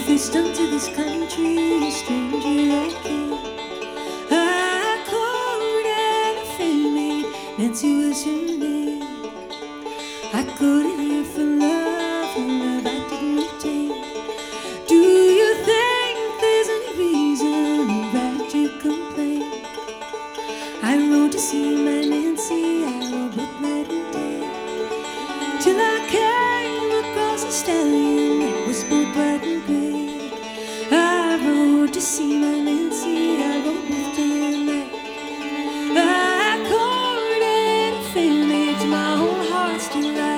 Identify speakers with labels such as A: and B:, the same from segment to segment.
A: first onto this country, a stranger I came. I called out a family, Nancy was her name. I couldn't hear for love I didn't retain. Do you think there's any reason that you complain? I rode to see my Nancy, I rode both night and day, till I came across a stallion that was both black and gray. I rode to see my Nancy, I rode both day and night. I courted a family to my own heart's delight.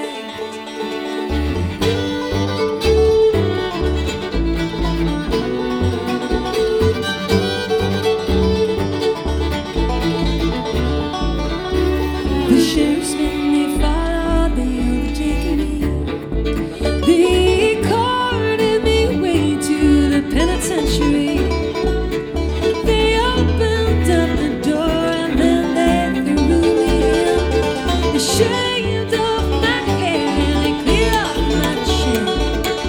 A: The sheriff's men, they followed, they overtaken me. They carted me away to the penitentiary. They opened up the door and then they threw me in. They shaved off my hair and they cleared off my chin.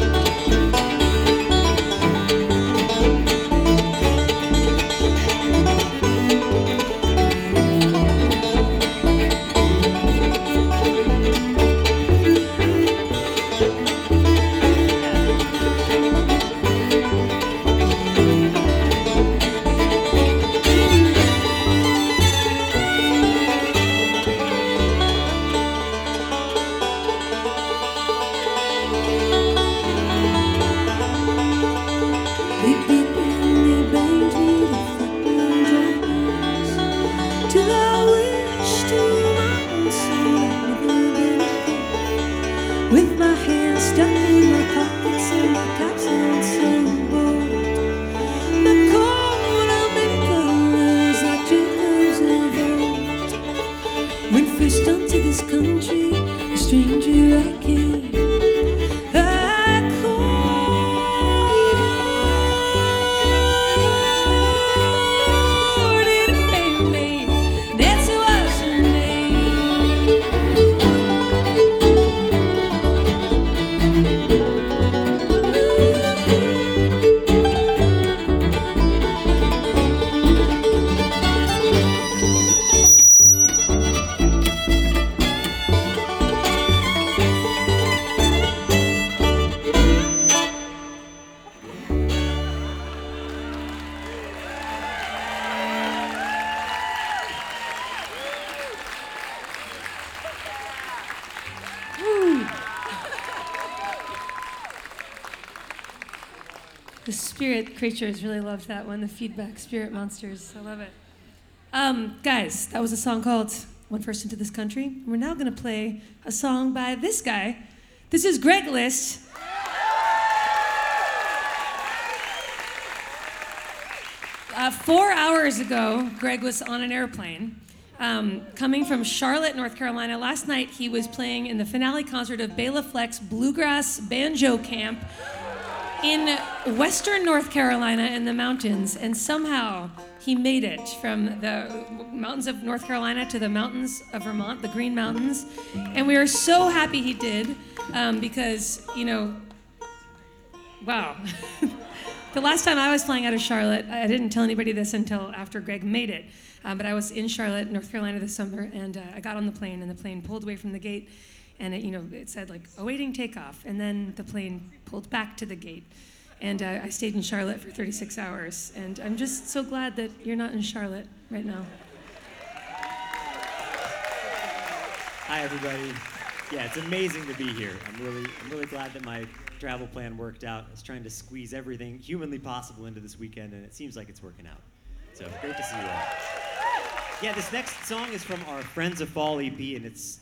A: They beat me and they banged me, they fucked me on dry bones, till I wished to my own soul I never been again. With my hands stuck in my pockets and my caps on so bold, my coat of many colors like jokers of old. When first onto this country, a stranger I came. The spirit creatures really loved that one, the feedback, Spirit Monsters. I love it. Guys, that was a song called Went First Into This Country. We're now going to play a song by this guy. This is Greg List. 4 hours ago, Greg was on an airplane coming from Charlotte, North Carolina. Last night, he was playing in the finale concert of Bela Fleck's Bluegrass Banjo Camp in Western North Carolina in the mountains, and somehow he made it from the mountains of North Carolina to the mountains of Vermont, the Green Mountains, and we are so happy he did because, you know, wow. The last time I was flying out of Charlotte, I didn't tell anybody this until after Greg made it, but I was in Charlotte, North Carolina this summer, and I got on the plane, and the plane pulled away from the gate, and it said like awaiting takeoff, and then the plane pulled back to the gate, and I stayed in Charlotte for 36 hours, and I'm just so glad that you're not in Charlotte right now.
B: Hi everybody. Yeah, it's amazing to be here. I'm really glad that my travel plan worked out. I was trying to squeeze everything humanly possible into this weekend, and it seems like it's working out. So great to see you all. Yeah, this next song is from our Friends of Fall EP, and it's